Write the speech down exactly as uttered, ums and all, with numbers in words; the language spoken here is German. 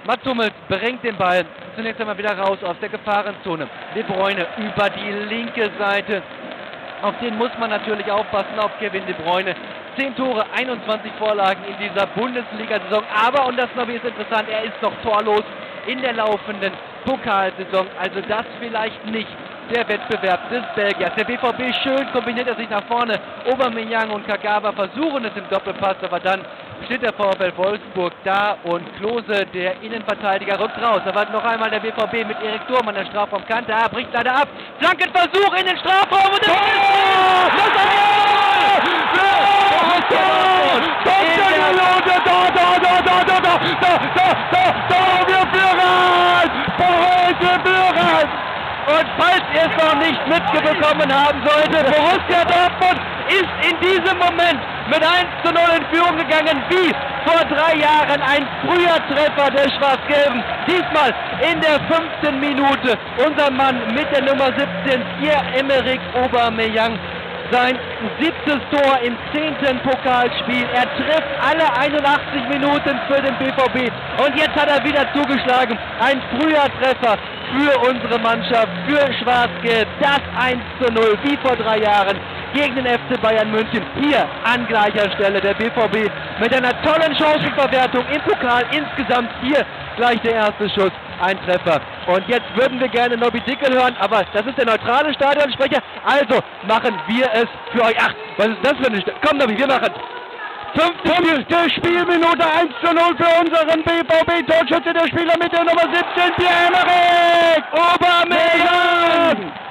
Mats Hummels bringt den Ball zunächst einmal wieder raus aus der Gefahrenzone. De Bruyne über die linke Seite. Auf den muss man natürlich aufpassen, auf Kevin De Bruyne. zehn Tore, einundzwanzig Vorlagen in dieser Bundesliga-Saison. Aber, und das Nobby ist interessant, er ist noch torlos in der laufenden Pokalsaison. Also das vielleicht nicht der Wettbewerb des Belgiers. Der B V B schön kombiniert er sich nach vorne. Aubameyang und Kagawa versuchen es im Doppelpass, aber dann steht der VfL Wolfsburg da und Klose, der Innenverteidiger, rückt raus. Da war noch einmal der B V B mit Erik Durm an der Strafraumkante. Er bricht leider ab. Flankenversuch in den Strafraum und das ist das Da, da, da, da, da, da, da, da, da, da, wir führen! Wir führen! Und falls ihr es noch nicht mitbekommen haben solltet, Borussia Dortmund ist in diesem Moment mit eins zu null in Führung gegangen, wie vor drei Jahren ein früher Treffer der Schwarz-Gelben. Diesmal in der fünften Minute. Unser Mann mit der Nummer siebzehn, Pierre-Emerick Aubameyang. Sein siebtes Tor im zehnten Pokalspiel. Er trifft alle einundachtzig Minuten für den B V B. Und jetzt hat er wieder zugeschlagen. Ein früher Treffer für unsere Mannschaft, für Schwarz-Gelb. Das eins zu null, wie vor drei Jahren gegen den F C Bayern München. Hier an gleicher Stelle der B V B mit einer tollen Chancenverwertung im Pokal. Insgesamt hier gleich der erste Schuss, ein Treffer. Und jetzt würden wir gerne Nobby Dickel hören, aber das ist der neutrale Stadionsprecher. Also machen wir es für euch. Ach, was ist das für eine St Komm Nobby, wir machen Fünfte Spielminute, eins zu null für unseren B V B. Torschütze der Spieler mit der Nummer siebzehn, Pierre-Emerick Aubameyang!